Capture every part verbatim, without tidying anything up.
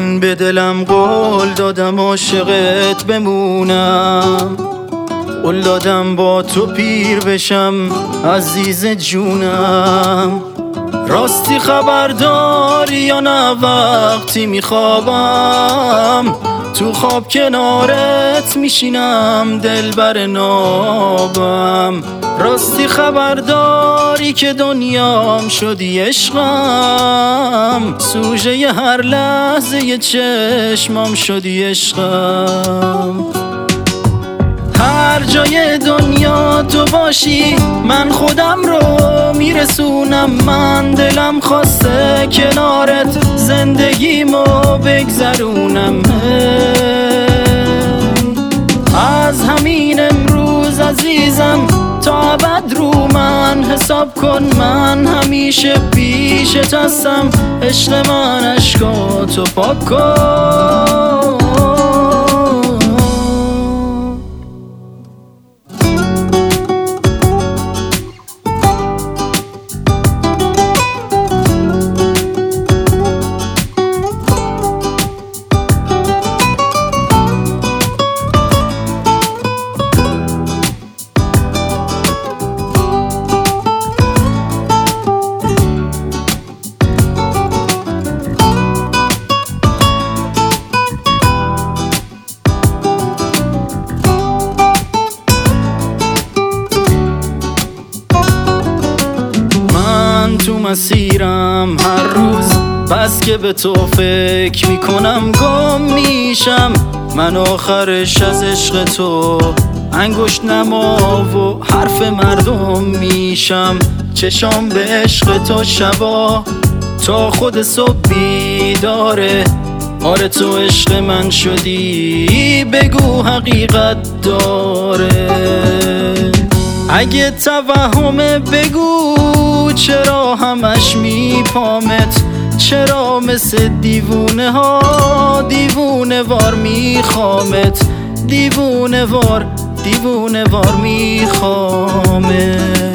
من به دلم قول دادم عاشقت بمونم، قول دادم با تو پیر بشم عزیز جونم. راستی خبرداری یا نه وقتی میخوابم تو خواب کنارت میشینم دلبر نابم. راستی خبرداری که دنیام شدی عشقم، سوژه ی هر لحظه ی چشمام شدی عشقم. هر جای دنیا تو باشی من خودم رو میرسونم، من دلم خواسته کنارت زندگیمو بگذرونم. از همین امروز عزیزم تا ابد رو من حساب کن، من همیشه پیشت هستم، عشق من اشکاتو پاک کن. تو مسیرم هر روز بس که به تو فکر میکنم گم میشم، من آخرش از عشق تو انگشت نما و حرف مردم میشم. چشام به عشق تو شبا تا خود صبح بیداره، آره تو عشق من شدی بگو حقیقت داره. اگه توهمه بگو چرا همش میپامت، چرا مثل دیوونه ها دیوونه وار میخوامت، دیوونه وار دیوونه وار میخوامت.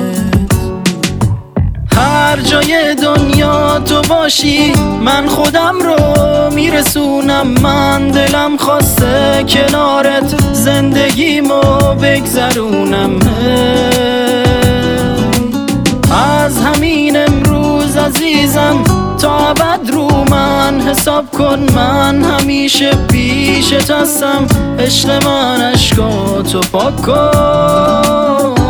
هر جای دنیا تو باشی من خودم رو میرسونم، من دلم خواسته کنارت زندگیمو بگذرونم. از همین امروز عزیزم تا ابد رو من حساب کن، من همیشه پیشت هستم، عشق من اشکاتو پاک کن.